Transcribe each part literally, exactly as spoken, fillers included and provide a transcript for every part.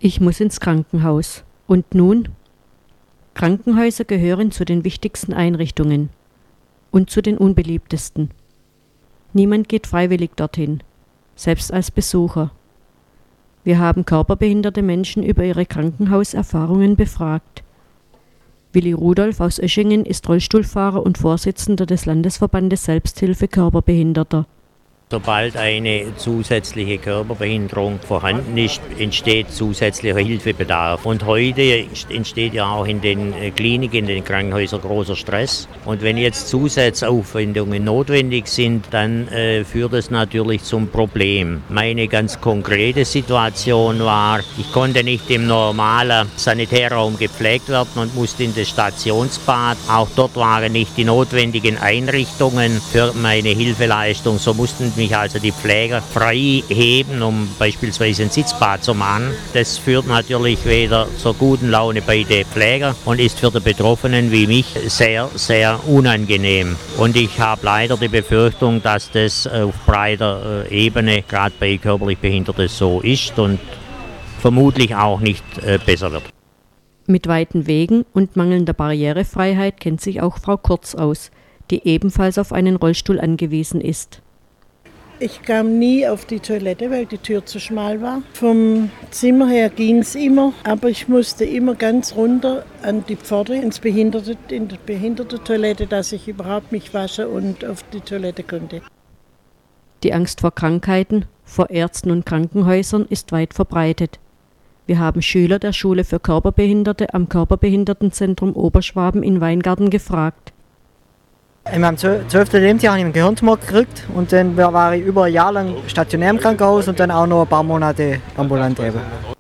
Ich muss ins Krankenhaus. Und nun? Krankenhäuser gehören zu den wichtigsten Einrichtungen und zu den unbeliebtesten. Niemand geht freiwillig dorthin, selbst als Besucher. Wir haben körperbehinderte Menschen über ihre Krankenhauserfahrungen befragt. Willi Rudolph aus Oeschingen ist Rollstuhlfahrer und Vorsitzender des Landesverbandes Selbsthilfe Körperbehinderter. Sobald eine zusätzliche Körperbehinderung vorhanden ist, entsteht zusätzlicher Hilfebedarf. Und heute entsteht ja auch in den Kliniken, in den Krankenhäusern großer Stress. Und wenn jetzt Zusatzaufwendungen notwendig sind, dann äh, führt es natürlich zum Problem. Meine ganz konkrete Situation war, ich konnte nicht im normalen Sanitärraum gepflegt werden und musste in das Stationsbad. Auch dort waren nicht die notwendigen Einrichtungen für meine Hilfeleistung. So mussten mich also die Pfleger frei heben, um beispielsweise ein Sitzbad zu machen. Das führt natürlich weder zur guten Laune bei den Pflegern und ist für die Betroffenen wie mich sehr, sehr unangenehm. Und ich habe leider die Befürchtung, dass das auf breiter Ebene, gerade bei körperlich Behinderten, so ist und vermutlich auch nicht äh, besser wird. Mit weiten Wegen und mangelnder Barrierefreiheit kennt sich auch Frau Kurz aus, die ebenfalls auf einen Rollstuhl angewiesen ist. Ich kam nie auf die Toilette, weil die Tür zu schmal war. Vom Zimmer her ging es immer, aber ich musste immer ganz runter an die Pforte ins Behinderte, in die Behindertentoilette, dass ich überhaupt mich wasche und auf die Toilette konnte. Die Angst vor Krankheiten, vor Ärzten und Krankenhäusern ist weit verbreitet. Wir haben Schüler der Schule für Körperbehinderte am Körperbehindertenzentrum Oberschwaben in Weingarten gefragt. In meinem zwölften Lebensjahr habe ich einen Gehirntumor gekriegt und dann war ich über ein Jahr lang stationär im Krankenhaus und dann auch noch ein paar Monate ambulant eben.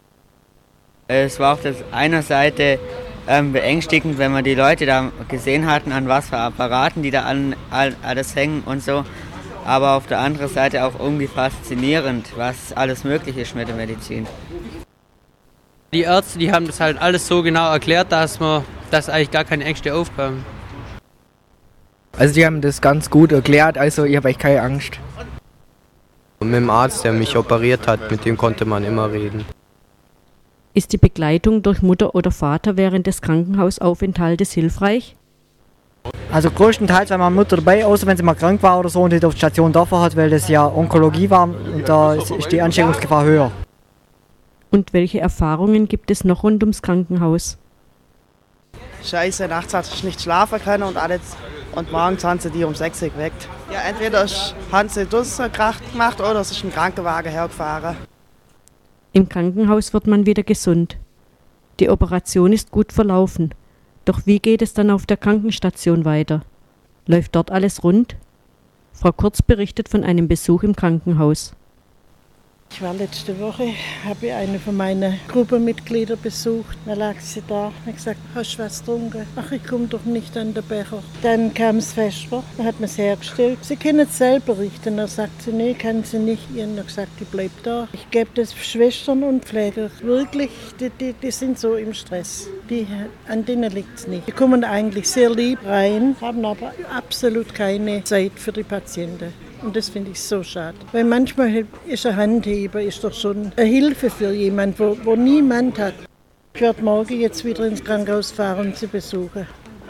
Es war auf der einen Seite ähm, beängstigend, wenn wir die Leute da gesehen hatten, an was für Apparaten die da an alles hängen und so. Aber auf der anderen Seite auch irgendwie faszinierend, was alles möglich ist mit der Medizin. Die Ärzte, die haben das halt alles so genau erklärt, dass man, dass eigentlich gar keine Ängste aufkommen. Also die haben das ganz gut erklärt, also ich habe echt keine Angst. Mit dem Arzt, der mich operiert hat, mit dem konnte man immer reden. Ist die Begleitung durch Mutter oder Vater während des Krankenhausaufenthaltes hilfreich? Also größtenteils war meine Mutter dabei, außer wenn sie mal krank war oder so und nicht auf die Station dafür hat, weil das ja Onkologie war und da ist die Ansteckungsgefahr höher. Und welche Erfahrungen gibt es noch rund ums Krankenhaus? Scheiße, nachts hat ich nicht schlafen können und alles. Und morgens haben sie die um sechs Uhr geweckt. Ja, entweder haben sie Dusskraft gemacht oder es ist ein Krankenwagen hergefahren. Im Krankenhaus wird man wieder gesund. Die Operation ist gut verlaufen. Doch wie geht es dann auf der Krankenstation weiter? Läuft dort alles rund? Frau Kurz berichtet von einem Besuch im Krankenhaus. Ich war letzte Woche, habe ich eine von meinen Gruppenmitgliedern besucht. Da lag sie da und hat gesagt, hast du was getrunken? Ach, ich komme doch nicht an den Becher. Dann kam das Vesper, da hat man es hergestellt. Sie können es selber richten. Da sagt sie, nee, kann sie nicht. Ich habe gesagt, die bleibt da. Ich gebe das Schwestern und Pfleger. Wirklich, die, die, die sind so im Stress. Die, an denen liegt es nicht. Die kommen eigentlich sehr lieb rein, haben aber absolut keine Zeit für die Patienten. Und das finde ich so schade. Weil manchmal ist ein Handheber ist doch schon eine Hilfe für jemanden, wo, wo niemand hat. Ich werde morgen jetzt wieder ins Krankenhaus fahren und sie besuchen.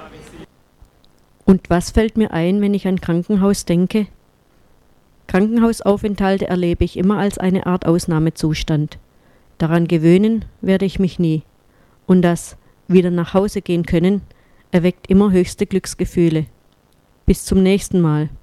Und was fällt mir ein, wenn ich an Krankenhaus denke? Krankenhausaufenthalte erlebe ich immer als eine Art Ausnahmezustand. Daran gewöhnen werde ich mich nie. Und das wieder nach Hause gehen können erweckt immer höchste Glücksgefühle. Bis zum nächsten Mal.